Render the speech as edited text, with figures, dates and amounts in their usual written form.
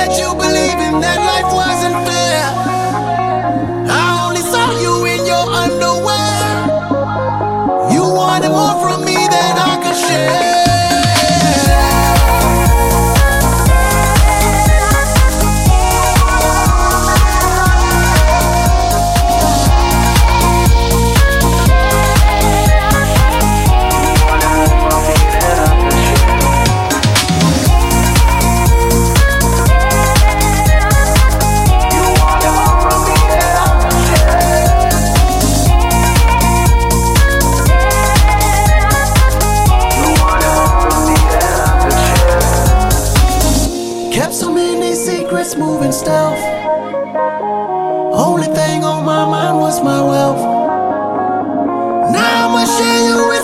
let you believe in that life wasn't fair. I only saw you in your underwear. You wanted more from me than I could share. Kept so many secrets moving stealth. Only thing on my mind was my wealth. Now I'ma share you